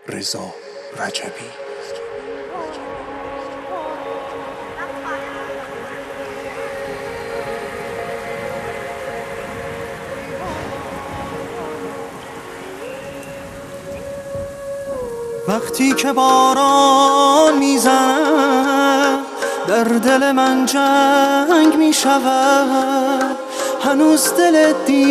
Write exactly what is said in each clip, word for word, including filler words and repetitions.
رضا رجبی. وقتی که باران میزند در دل من جنگ میشود، هنوز دل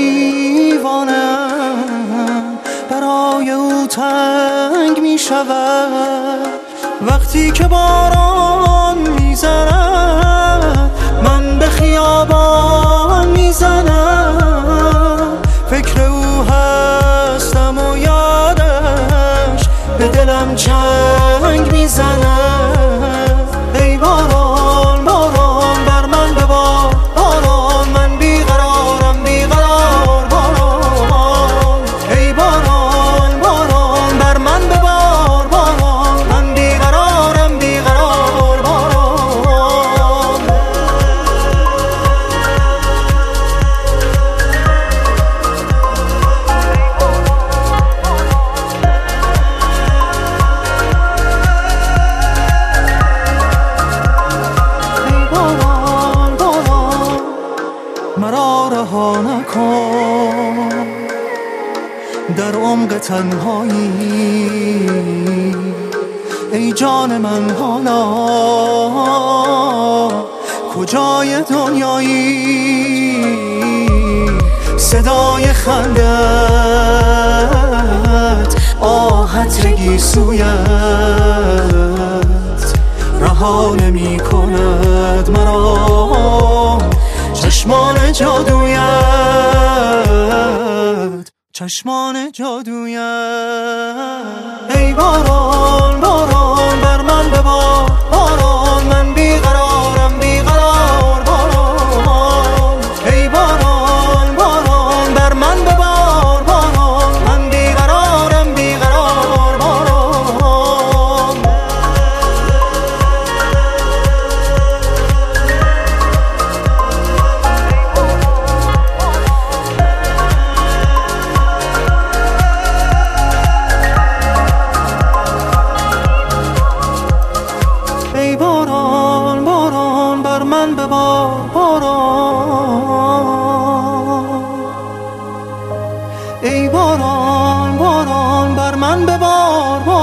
دیوانم برای او تنگ میشود. وقتی که باران میزند من به خیابان میزنم، فکر او هستم و یادش به دلم چنگ میزنه. ای باران باران بر من ببار، باران من بیقرارم بیقرار باران. ای باران باران بر من ببار، باران من بیقرارم بیقرار باران. مرا رها نکن در عمق تنهایی، ای جان من حالا کجای دنیایی؟ صدای خندت آهت گیسویت رها نمی کند مرا، چشمان جادویت چشمان جادویت. ای باران باران بر من ببار، باران من بیقرارم بیقرار باران. ای باران باران بر من ببار، باران من بیقرارم بیقرار باران. ای باران باران بر من ببار، باران. ای باران باران بر من ببار، باران.